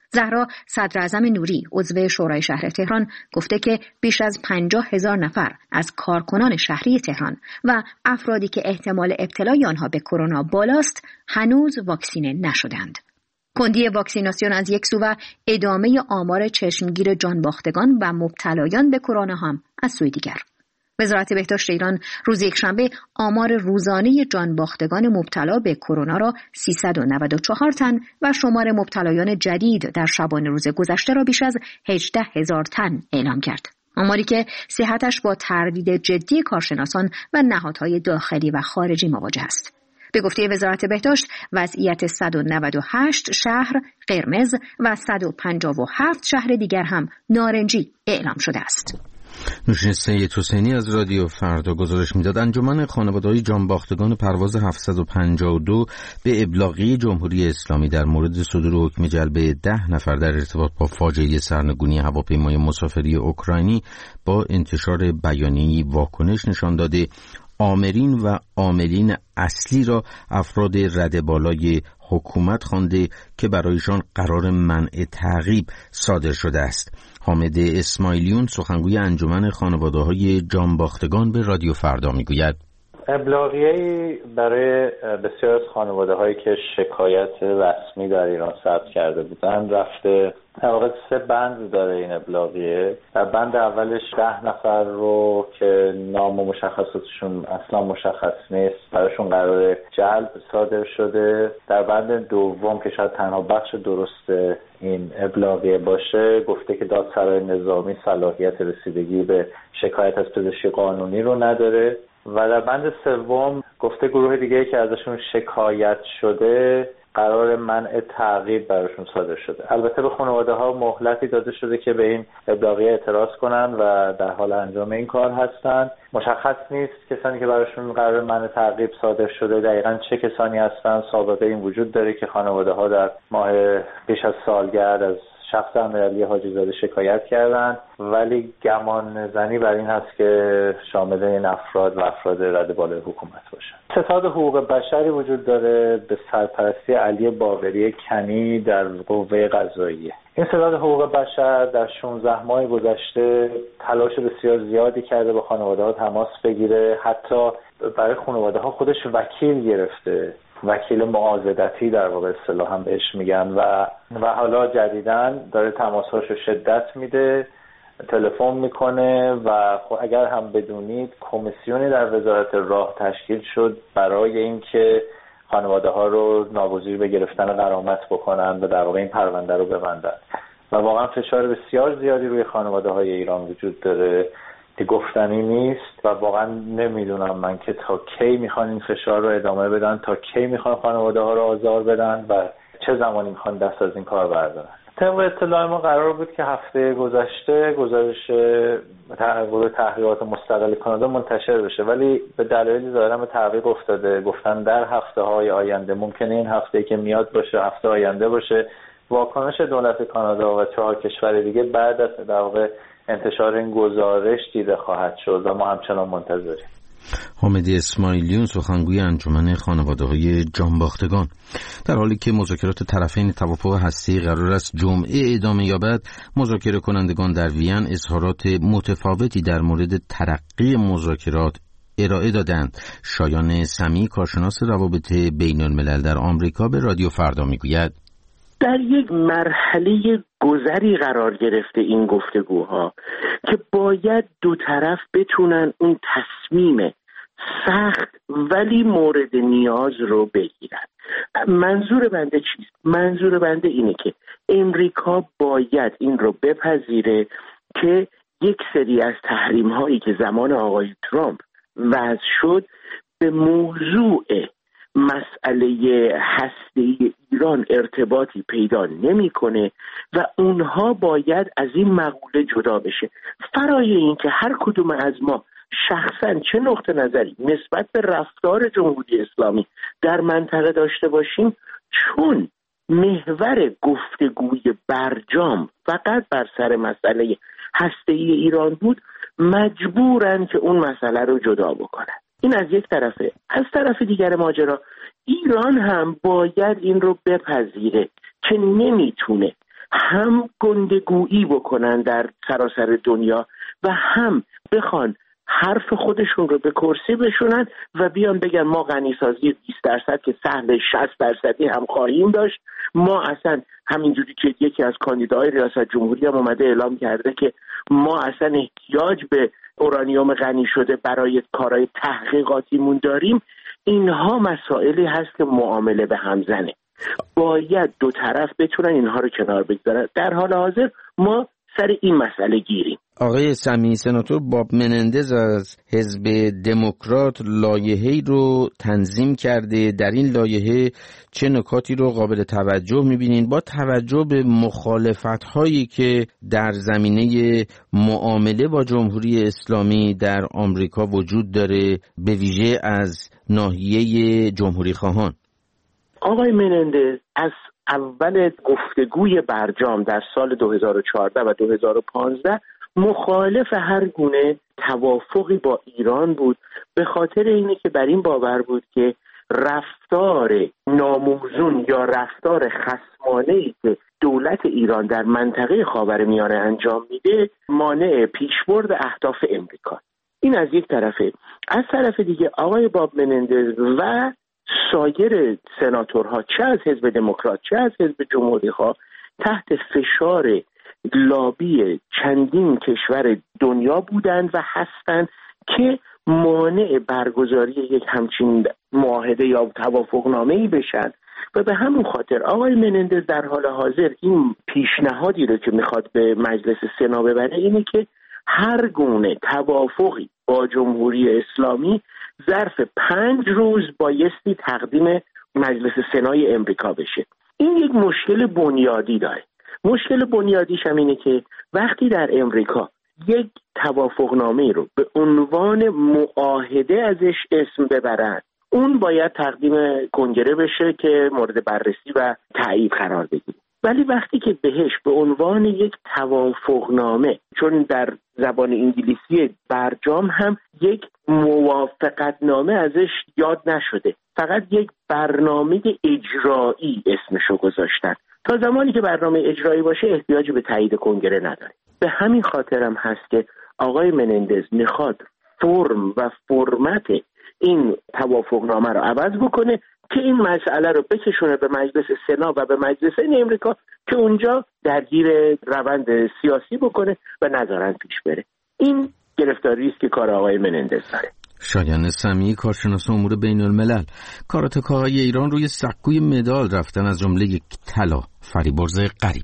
S11: زهرا صدراعظم نوری عضو شورای شهر تهران گفته که بیش از پنجاه هزار نفر از کارکنان شهری تهران و افرادی که احتمال ابتلای آنها به کرونا بالاست هنوز واکسینه نشدند. کندی واکسیناسیون از یک سو و ادامه آمار چشمگیر جانباختگان و مبتلایان به کرونا هم از سوی دیگر. وزارت بهداشت ایران روز یکشنبه آمار روزانه جانباختگان مبتلا به کرونا را سیصد و نود و چهار تن و شمار مبتلایان جدید در شبانه روز گذشته را بیش از هجده هزار تن اعلام کرد. آماری که صحتش با تردید جدی کارشناسان و نهادهای داخلی و خارجی مواجه است. به گفته وزارت بهداشت وضعیت صد و نود و هشت شهر قرمز و صد و پنجاه و هفت شهر دیگر هم نارنجی اعلام شده است.
S1: نوشین سید حسینی از رادیو فردا گزارش میداد انجمن خانواده‌های جانباختگان پرواز هفتصد و پنجاه و دو به ابلاغیه جمهوری اسلامی در مورد صدور حکم جلب ده نفر در ارتباط با فاجعه سرنگونی هواپیمای مسافری اوکراینی با انتشار بیانیه‌ای واکنش نشان داده آمرین و عاملین اصلی را افراد رده بالای حکومت خوانده که برایشان قرار منع تعقیب صادر شده است. حامد اسماعیلیون سخنگوی انجمن خانواده‌های جانباختگان به رادیو فردا میگوید
S9: ابلاغیه‌ای برای بسیار از خانواده‌هایی که شکایت رسمی در ایران ثبت کرده بودند رفته. در واقع سه بند داره این ابلاغیه. در بند اولش ده نفر رو که نام و مشخصاتشون اصلا مشخص نیست براشون قرار جلب صادر شده. در بند دوم که شاید تنها بخش درست این ابلاغیه باشه گفته که دادسرای نظامی صلاحیت رسیدگی به شکایت از پزشکی قانونی رو نداره. و در بند سوم گفته گروه دیگه که ازشون شکایت شده قرار منع تعقیب براشون صادر شده. البته به خانواده ها مهلتی داده شده که به این ابلاغیه اعتراض کنن و در حال انجام این کار هستن. مشخص نیست کسانی که براشون قرار منع تعقیب صادر شده دقیقاً چه کسانی هستن. سابقه این وجود داره که خانواده ها در ماه پیش از سالگرد از شخص امیرعلی حاجی زاده شکایت کردند ولی گمان زنی بر این هست که شامل این افراد و افراد رده بالای حکومت باشند. ستاد حقوق بشری وجود داره به سرپرستی علی بابری کنی در قوه قضاییه. این ستاد حقوق بشر در شانزده ماه گذشته تلاش بسیار زیادی کرده با خانواده‌ها تماس بگیره، حتی برای خانواده‌ها خودش وکیل گرفته، وکیل معاضدتی در واقع اصطلاحاً بهش میگن و و حالا جدیداً داره تماس‌هاشو شدت میده، تلفن میکنه و خب اگر هم بدونید کمیسیونی در وزارت راه تشکیل شد برای اینکه خانواده‌ها رو ناگزیر به گرفتن غرامت بکنن و در واقع این پرونده رو ببندن و واقعا فشار بسیار زیادی روی خانواده‌های ایران وجود داره که گفتنی نیست و واقعا نمیدونم من که تا کی میخوان این فشار رو ادامه بدن، تا کی میخوان خانواده ها رو آزار بدن و چه زمانی میخوان دست از این کار بردارن. طبق اطلاع ما قرار بود که هفته گذشته گزارش گروه تحقیقات مستقل کانادا منتشر بشه ولی به دلایلی ظاهرا به تعویق افتاده. گفتن در هفته های آینده، ممکنه این هفته که میاد باشه، هفته آینده باشه. واکنش دولت کانادا و چهار کشور دیگه بعد از در واقع انتشار این گزارش دیده خواهد شد و ما همچنان منتظریم.
S1: حامد اسماعیلیون سخنگوی انجمن خانواده‌های جانباختگان. در حالی که مذاکرات طرفین توافق هسته‌ای قرار است جمعه ادامه یابد، مذاکره کنندگان در وین اظهارات متفاوتی در مورد ترقی مذاکرات ارائه دادند. شایان سمیع کارشناس روابط بین الملل در آمریکا به رادیو فردا میگوید
S12: در یک مرحله گذری قرار گرفته این گفتگوها که باید دو طرف بتونن اون تصمیم سخت ولی مورد نیاز رو بگیرن. منظور بنده چیست؟ منظور بنده اینه که امریکا باید این رو بپذیره که یک سری از تحریم هایی که زمان آقای ترامپ وضع شد به موضوع مسئله هسته‌ای ایران ارتباطی پیدا نمی‌کنه و اونها باید از این مقوله جدا بشه. فرای این که هر کدوم از ما شخصاً چه نقطه نظری نسبت به رفتار جمهوری اسلامی در منطقه داشته باشیم، چون محور گفتگوی برجام فقط بر سر مسئله هسته‌ای ایران بود، مجبورن که اون مسئله رو جدا بکنن. این از یک طرفه. از طرف دیگر ماجرا ایران هم باید این رو بپذیره که نمیتونه هم گندگویی بکنن در سراسر دنیا و هم بخوان حرف خودشون رو به کرسی بشونن و بیان بگن ما غنیسازی بیست درصد که سهم شصت درصدی هم خواهیم داشت. ما اصلا همینجوری که یکی از کاندیداهای ریاست جمهوری هم اومده اعلام کرده که ما اصلا احتیاج به اورانیوم غنی شده برای کارهای تحقیقاتیمون داریم. اینها مسائلی هست که معامله به هم زنه. باید دو طرف بتونن اینها رو کنار بگذارن. در حال حاضر ما سر این مسئله گیریم.
S1: آقای سمی، سناتور باب منندز از حزب دموکرات لایحه‌ای رو تنظیم کرده. در این لایحه چه نکاتی رو قابل توجه می‌بینین با توجه به مخالفت‌هایی که در زمینه معامله با جمهوری اسلامی در آمریکا وجود داره، به ویژه از ناحیه جمهوری خواهان؟
S12: آقای منندز از اول گفتگوی برجام در سال دو هزار و چهارده و دو هزار و پانزده مخالف هر گونه توافقی با ایران بود، به خاطر اینه که بر این باور بود که رفتار ناموزون یا رفتار خصمانه‌ای که دولت ایران در منطقه خاورمیانه انجام میده مانع پیشبرد اهداف امریکا. این از یک طرفه. از طرف دیگه آقای باب منندز و سایر سناتورها چه از حزب دموکرات چه از حزب جمهوری‌خواه تحت فشار لابی چندین کشور دنیا بودند و هستند که مانع برگزاری یک همچین معاهده یا توافقنامه‌ای بشن و به همون خاطر آقای منندز در حال حاضر این پیشنهادی رو که میخواد به مجلس سنا ببره اینه که هر گونه توافقی با جمهوری اسلامی ظرف پنج روز بایستی تقدیم مجلس سنای امریکا بشه. این یک مشکل بنیادی داره. مشکل بنیادیش هم اینه که وقتی در امریکا یک توافقنامه رو به عنوان معاهده ازش اسم ببرن، اون باید تقدیم کنگره بشه که مورد بررسی و تایید قرار بگیره. ولی وقتی که بهش به عنوان یک توافقنامه، چون در زبان انگلیسی برجام هم یک موافقتنامه ازش یاد نشده، فقط یک برنامه اجرایی اسمشو گذاشتن. تا زمانی که برنامه اجرایی باشه احتیاجی به تایید کنگره نداره. به همین خاطرم هست که آقای منندز میخواد فرم و فرمت این توافقنامه رو عوض بکنه که این مسئله رو بکشونه به مجلس سنا و به مجلس امریکا که اونجا درگیر روند سیاسی بکنه و نذارن پیش بره. این گرفتاری است که کار آقای منندز داره.
S1: شایان سمی، کارشناس امور بین الملل. کاراتکاهای ایران روی سکوی مدال رفتن، از جمله یک طلا. فریبرز غریب.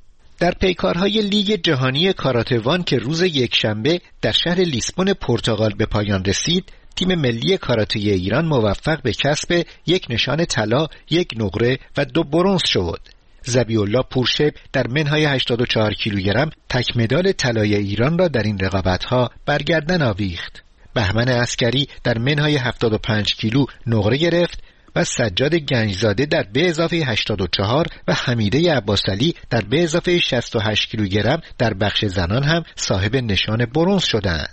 S13: در پیکارهای لیگ جهانی کاراتوان که روز یکشنبه در شهر لیسبون پرتغال به پایان رسید، تیم ملی کاراته ایران موفق به کسب یک نشان طلا، یک نقره و دو برنز شد. ذبیح‌الله پورشب در منهای هشتاد و چهار کیلوگرم تک مدال طلای ایران را در این رقابت‌ها برگردن آویخت. بهمن عسکری در منهای هفتاد و پنج کیلو نقره گرفت و سجاد گنجزاده در به اضافه هشتاد و چهار و حمیده عباسعلی در به اضافه شصت و هشت کیلوگرم در بخش زنان هم صاحب نشان برنز شدند.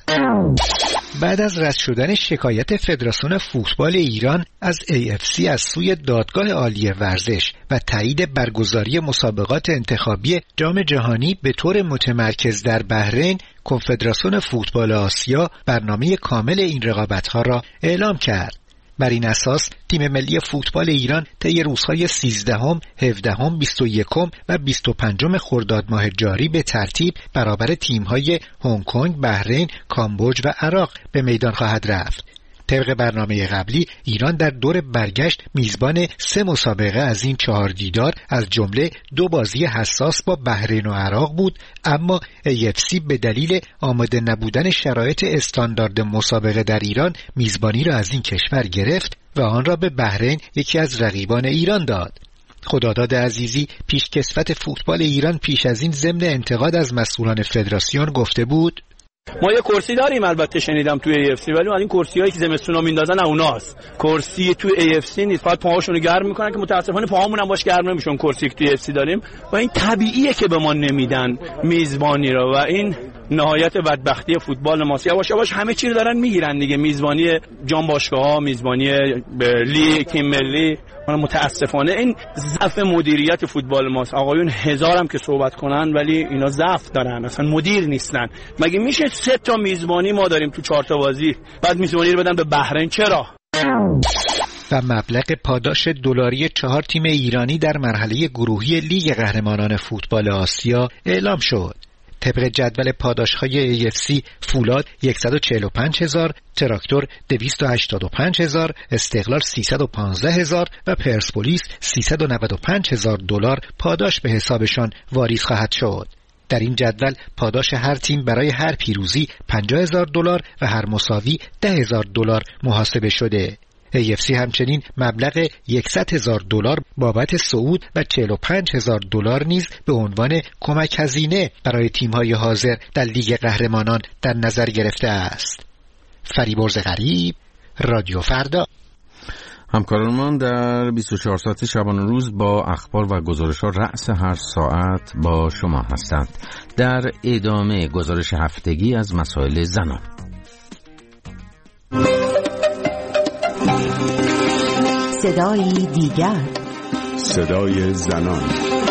S13: بعد از رد شدن شکایت فدراسیون فوتبال ایران از ای اف سی از سوی دادگاه عالی ورزش و تایید برگزاری مسابقات انتخابی جام جهانی به طور متمرکز در بحرین، کنفدراسیون فوتبال آسیا برنامه کامل این رقابت‌ها را اعلام کرد. بر این اساس تیم ملی فوتبال ایران طی روزهای سیزدهم، هفدهم، بیست و یکم و بیست و پنجم خرداد ماه جاری به ترتیب برابر تیم‌های هنگ کنگ، بحرین، کامبوج و عراق به میدان خواهد رفت. طبق برنامه قبلی ایران در دور برگشت میزبان سه مسابقه از این چهار دیدار از جمله دو بازی حساس با بحرین و عراق بود، اما ای اف سی به دلیل آماده نبودن شرایط استاندارد مسابقه در ایران میزبانی را از این کشور گرفت و آن را به بحرین، یکی از رقیبان ایران، داد. خداداد عزیزی پیشکسوت فوتبال ایران پیش از این ضمن انتقاد از مسئولان فدراسیون گفته بود:
S14: ما یه کرسی داریم البته شنیدم توی ای اف سی، ولی این کرسیایی که زمستونا میندازن اوناست. کرسی توی ای اف سی نیست، فقط پاهاشونو گرم میکنن که متاسفانه پاهامون هم باش گرم نمیشون. کرسی که توی ای اف سی داریم و این طبیعیه که به ما نمیدن میزبانی رو و این نهایت بدبختی فوتبال ماست. یواش یواش همه چی رو دارن میگیرن دیگه، میزبانی جام باشگاه‌ها، میزبانی لیگ تیم ملی. من متاسفانه این ضعف مدیریت فوتبال ماست. آقایون هزارم که صحبت کنن ولی اینا ضعف دارن، اصلا مدیر نیستن. مگه میشه سه تا میزبانی ما داریم تو چهار تا بازی، بعد میزبانی رو بدن به بحرین؟ چرا؟
S13: و مبلغ پاداش دلاری چهار تیم ایرانی در مرحله گروهی لیگ قهرمانان فوتبال آسیا اعلام شد. طبق جدول پاداش‌های ای اف سی، فولاد صد و چهل و پنج هزار، تراکتور دویست و هشتاد و پنج هزار، استقلال سیصد و پانزده هزار و پرسپولیس سیصد و نود و پنج هزار دلار پاداش به حسابشان واریز خواهد شد. در این جدول پاداش هر تیم برای هر پیروزی پنجاه هزار دلار و هر مساوی ده هزار دلار محاسبه شده. ای اف سی همچنین مبلغ صد هزار دلار بابت صعود و چهل و پنج هزار دلار نیز به عنوان کمک هزینه برای تیم‌های حاضر در لیگ قهرمانان در نظر گرفته است. فریبرز غریب، رادیو فردا.
S1: همکاران در بیست و چهار ساعت شبانه روز با اخبار و گزارش‌ها رأس هر ساعت با شما هستند. در ادامه گزارش هفتگی از مسائل زنان.
S10: صدای دیگر،
S15: صدای زنان.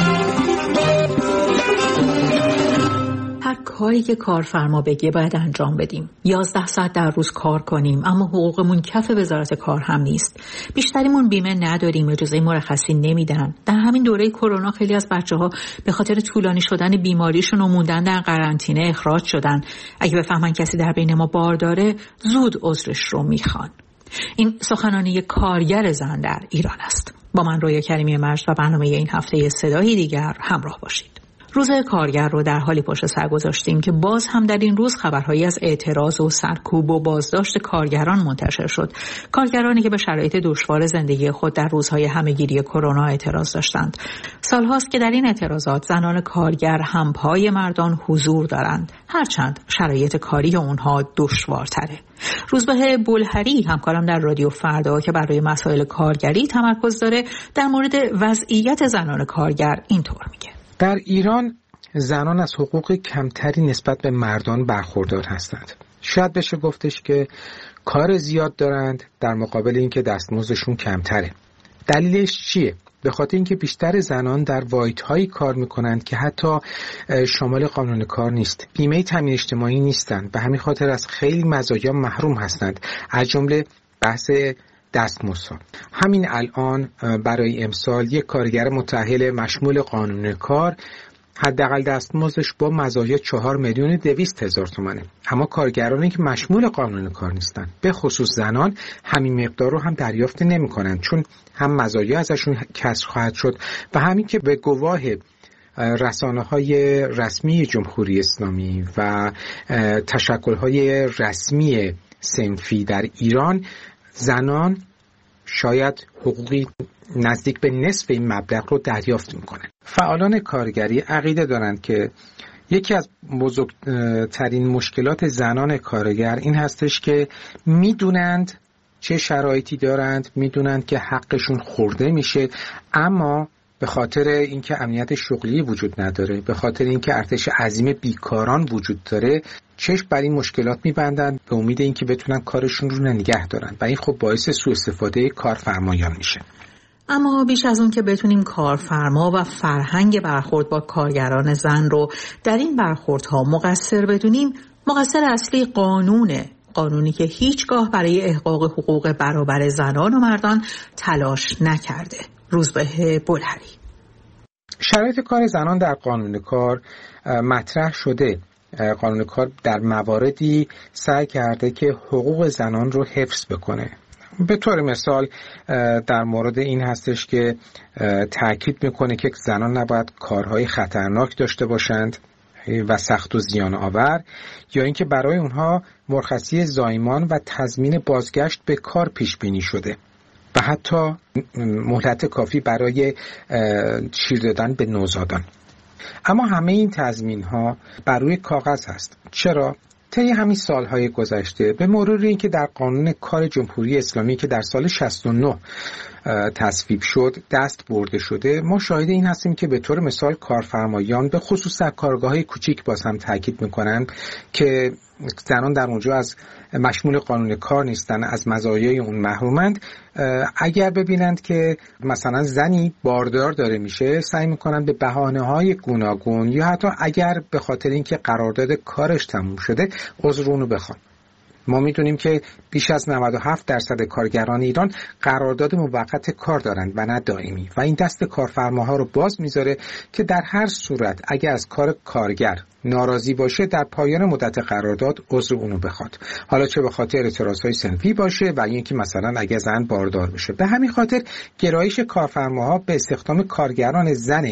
S16: هر کاری که کارفرما بگه باید انجام بدیم. یازده ساعت در روز کار کنیم، اما حقوقمون کف وزارت کار هم نیست. بیشتریمون بیمه نداریم، اجازه مرخصی نمیدن. در همین دوره کرونا خیلی از بچه‌ها به خاطر طولانی شدن بیماریشون و موندن در قرنطینه اخراج شدن. اگه بفهمن کسی در بین ما بار داره، زود عذرش رو میخوان. این سخنرانی کارگر زن در ایران است. با من رویا کریمی مرج و برنامه این هفته صدای دیگر همراه باشید. روز کارگر رو در حالی پشت سر گذاشتیم که باز هم در این روز خبرهایی از اعتراض و سرکوب و بازداشت کارگران منتشر شد. کارگرانی که به شرایط دشوار زندگی خود در روزهای همهگیری کرونا اعتراض داشتند. سالهاست که در این اعتراضات زنان کارگر همپای مردان حضور دارند، هرچند شرایط کاری اونها دشوارتره. روزبه بلهری همکارم در رادیو فردا که برای مسائل کارگری تمرکز داره، در مورد وضعیت زنان کارگر اینطور میگه:
S17: در ایران زنان از حقوق کمتری نسبت به مردان برخوردار هستند. شاید بشه گفتش که کار زیاد دارند در مقابل اینکه دستمزدشون کمتره. دلیلش چیه؟ به خاطر اینکه بیشتر زنان در واحدهایی کار میکنند که حتی شامل قانون کار نیست. بیمه تامین اجتماعی نیستند، به همین خاطر از خیلی مزایا محروم هستند، از جمله بحث دستمزد. همین الان برای امسال یک کارگر متأهل مشمول قانون کار حداقل دستمزدش با مزایا چهار میلیون دویست هزار تومانه، اما کارگرانی که مشمول قانون کار نیستن، به خصوص زنان، همین مقدار رو هم دریافت نمی کنن، چون هم مزایا ازشون کسر خواهد شد و همین که به گواه رسانه‌های رسمی جمهوری اسلامی و تشکل‌های رسمی صنفی در ایران، زنان شاید حقوقی نزدیک به نصف این مبلغ رو دریافت میکنن. فعالان کارگری عقیده دارند که یکی از بزرگترین مشکلات زنان کارگر این هستش که میدونند چه شرایطی دارند، میدونند که حقشون خورده میشه، اما به خاطر اینکه امنیت شغلی وجود نداره، به خاطر اینکه ارتش عظیم بیکاران وجود داره، چشم بر این مشکلات میبندند به امید اینکه بتونن کارشون رو نگه دارن و این خب باعث سوء استفاده کارفرمایان میشه.
S16: اما بیش از اون که بتونیم کارفرما و فرهنگ برخورد با کارگران زن رو در این برخوردها مقصر بدونیم، مقصر اصلی قانونه. قانونی که هیچگاه برای احقاق حقوق برابر زنان و مردان تلاش نکرده. روزبه بلهری:
S17: شرایط کار زنان در قانون کار مطرح شده. قانون کار در مواردی سعی کرده که حقوق زنان رو حفظ بکنه. به طور مثال در مورد این هستش که تأکید میکنه که زنان نباید کارهای خطرناک داشته باشند و سخت و زیان آور، یا اینکه برای اونها مرخصی زایمان و تضمین بازگشت به کار پیش بینی شده و حتی مهلت کافی برای شیر دادن به نوزادان. اما همه این تضمین ها بر روی کاغذ هست. چرا؟ طی همین سالهای گذشته به مرور اینکه در قانون کار جمهوری اسلامی که در سال شصت و نه تصویب شد دست برده شده، ما شاهد این هستیم که به طور مثال کارفرمایان به خصوص در کارگاه‌های کوچیک باز هم تاکید میکنن که زنان در اونجا از مشمول قانون کار نیستن، از مزایای اون محرومند. اگر ببینند که مثلا زنی باردار داره میشه، سعی میکنن به بهانه‌های گوناگون یا حتی اگر به خاطر اینکه قرارداد کارش تموم شده عذر اونو بخوان. ما میدونیم که بیش از نود و هفت درصد کارگران ایران قرارداد موقت کار دارند و نه دائمی و این دست کارفرماها رو باز میذاره که در هر صورت اگر از کار کارگر ناراضی باشه در پایان مدت قرارداد عذر اونو بخواد، حالا چه به خاطر اعتراضهای صنفی باشه و اینکه مثلا اگه زن باردار بشه. به همین خاطر گرایش کارفرماها به استخدام کارگران زن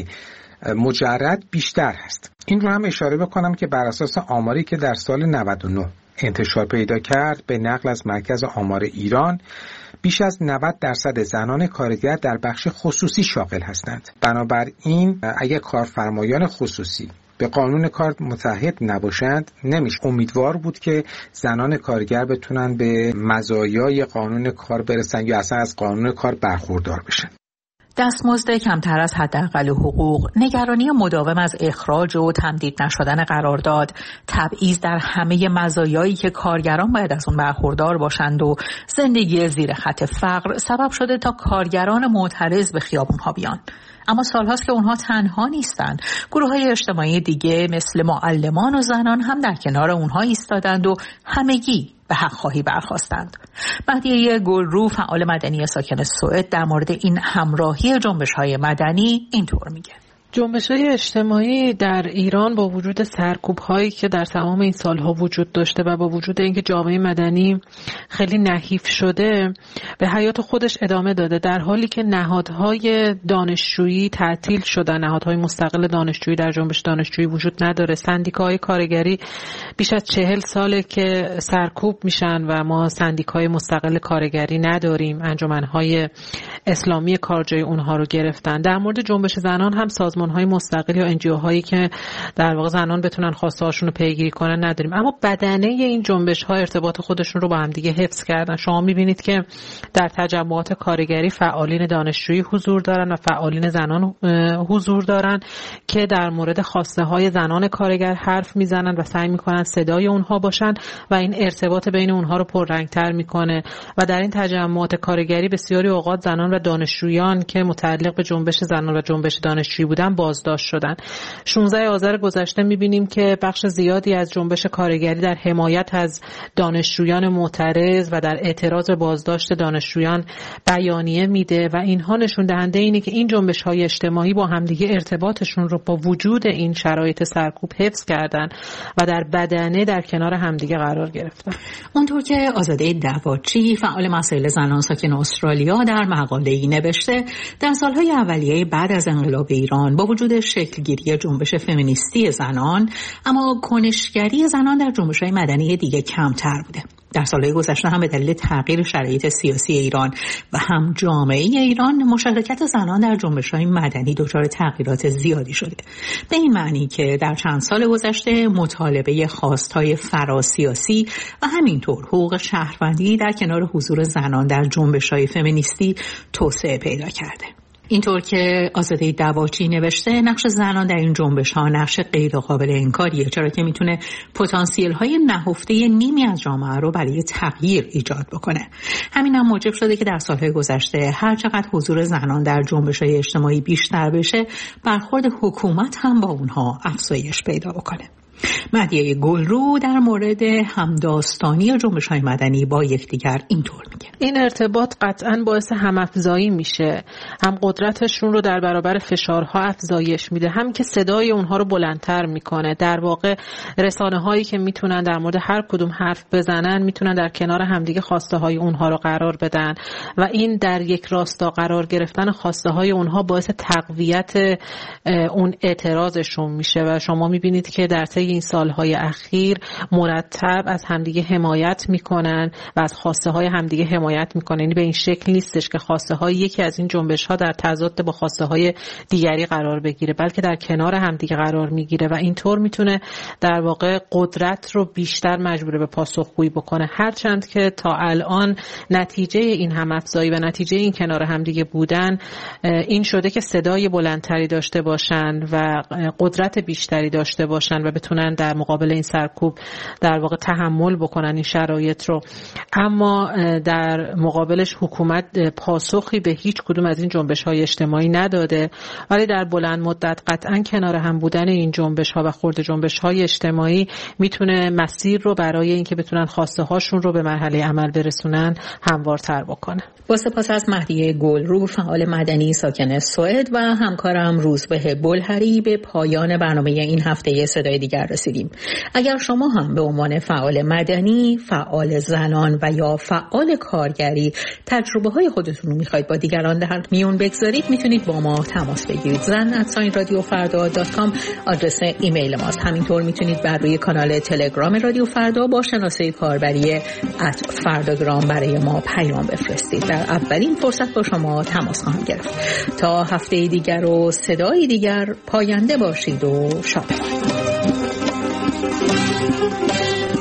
S17: مجرد بیشتر هست. این رو هم اشاره بکنم که بر اساس آماری که در سال نود و نه انتشار پیدا کرد به نقل از مرکز آمار ایران، بیش از نود درصد زنان کارگر در بخش خصوصی شاغل هستند. بنابراین اگر کارفرمایان خصوصی به قانون کار متحد نباشند نمیشه امیدوار بود که زنان کارگر بتونن به مزایای قانون کار برسن یا اصلا از قانون کار برخوردار بشن.
S16: دستمزد کمتر از حداقل حقوق، نگرانی مداوم از اخراج و تمدید نشدن قرارداد، تبعیض در همه مزایایی که کارگران باید از اون برخوردار باشند و زندگی زیر خط فقر سبب شده تا کارگران معترض به خیابون‌ها بیان. اما سالهاست که اونها تنها نیستند. گروه‌های اجتماعی دیگه مثل معلمان و زنان هم در کنار اونها ایستادند و همگی به حق خواهی برخاستند. مهدیه گلرو، فعال مدنی ساکن سوئد، در مورد این همراهی جنبش‌های مدنی اینطور میگه:
S18: جنبش‌های اجتماعی در ایران با وجود سرکوب‌هایی که در تمام این سالها وجود داشته و با وجود اینکه جامعه مدنی خیلی نحیف شده به حیات خودش ادامه داده، در حالی که نهادهای دانشجویی تعطیل شدن، نهادهای مستقل دانشجویی در جنبش دانشجویی وجود نداره. سندیکاهای کارگری بیش از چهل ساله که سرکوب میشن و ما سندیکای مستقل کارگری نداریم. انجمنهای اسلامی کارجای اونها رو گرفتن. در مورد جنبش زنان هم سازمان‌های مستقل یا انجیو هایی که در واقع زنان بتونن خواسته هاشون رو پیگیری کنن نداریم. اما بدنه این جنبش‌ها ارتباط خودشون رو با هم دیگه حفظ کردن. شما می‌بینید که در تجمعات کارگری فعالین دانشجویی حضور دارن و فعالین زنان حضور دارن که در مورد خواسته های زنان کارگر حرف میزنن و سعی میکنن صدای اونها باشن و این ارتباط بین اونها رو پررنگ‌تر میکنه. و در این تجمعات کارگری بسیاری اوقات زنان و دانشجویان که متعلق به جنبش زنان و جنبش دانشجویی بودن بازداشت شدن. شانزده آذر گذشته میبینیم که بخش زیادی از جنبش کارگری در حمایت از دانشجویان معترض و در اعتراض بازداشت دانشجویان بیانیه میده و اینها نشون دهنده اینه که این جنبش‌های اجتماعی با همدیگه ارتباطشون رو با وجود این شرایط سرکوب حفظ کردن و در بدنه در کنار همدیگه قرار گرفتن.
S16: اونطور که آزاده دواچی، فعال مسائل زنان ساکن استرالیا، در مقاله‌ای نوشته، در سالهای اولیه بعد از انقلاب ایران با وجود شکلگیری جنبش فمینیستی زنان، اما کنشگری زنان در جنبش‌های مدنی دیگه کمتر بوده. در سالهای گذشته هم به دلیل تغییر شرایط سیاسی ایران و هم جامعه ایران، مشارکت زنان در جنبش‌های مدنی دچار تغییرات زیادی شده. به این معنی که در چند سال گذشته مطالبه خواست‌های فراسیاسی و همینطور حقوق شهروندی در کنار حضور زنان در جنبش‌های فمینیستی توسعه پیدا کرده. اینطور که آزاده دواچی نوشته، نقش زنان در این جنبش ها نقش غیر قابل انکاریه، چرا که میتونه پتانسیل های نهفته نیمی از جامعه رو برای تغییر ایجاد بکنه. همین هم موجب شده که در سالهای گذشته هر چقدر حضور زنان در جنبش های اجتماعی بیشتر بشه، برخورد حکومت هم با اونها افزایش پیدا بکنه. مهدیه گلرو در مورد همداستانی جنبش‌های مدنی با یکدیگر اینطور میگه:
S18: این ارتباط قطعاً باعث هم‌افزایی میشه، هم قدرتشون رو در برابر فشارها افزایش میده، هم که صدای اونها رو بلندتر میکنه. در واقع رسانه‌هایی که میتونن در مورد هر کدوم حرف بزنن میتونن در کنار همدیگه خواسته های اونها رو قرار بدن و این در یک راستا قرار گرفتن خواسته های اونها باعث تقویت اون اعتراضشون میشه. و شما میبینید که در طی این سالهای اخیر مرتب از همدیگه حمایت میکنن و از خواسته های همدیگه حمایت میکنن. یعنی به این شکل نیستش که خواسته های یکی از این جنبش ها در تضاد با خواسته های دیگری قرار بگیره، بلکه در کنار همدیگه قرار میگیره و اینطور میتونه در واقع قدرت رو بیشتر مجبور به پاسخگویی بکنه. هرچند که تا الان نتیجه این هم‌افزایی و نتیجه این کنار همدیگه بودن این شده که صدای بلندتری داشته باشن و قدرت بیشتری داشته باشن و بتونن در مقابل این سرکوب در واقع تحمل بکنن این شرایط رو. اما در مقابلش حکومت پاسخی به هیچ کدوم از این جنبش‌های اجتماعی نداده، ولی در بلند مدت قطعاً کنار هم بودن این جنبش‌ها و خرد جنبش‌های اجتماعی میتونه مسیر رو برای اینکه بتونن خواسته هاشون رو به مرحله عمل برسونن هموارتر بکنه.
S16: با سپاس از مهدیه گلرو، فعال مدنی ساکن سوئد و همکارم روزبه بلهری، به پایان برنامه این هفته صدای دیگر رسیدیم. اگر شما هم به عنوان فعال مدنی، فعال زنان و یا فعال کارگری تجربه های خودتون رو میخواید با دیگران در میون بگذارید، میتونید با ما تماس بگیرید. زن ات رادیو فردا دات کام آدرس ایمیل ماست. همینطور میتونید بر روی کانال تلگرام رادیو فردا با شناسه کاربری ات فرداگرام برای ما پیام بفرستید. در اولین فرصت با شما تماس خواهم گرفت. تا هفته دیگر و صدای دیگر، پاینده باشید و شاد باشید.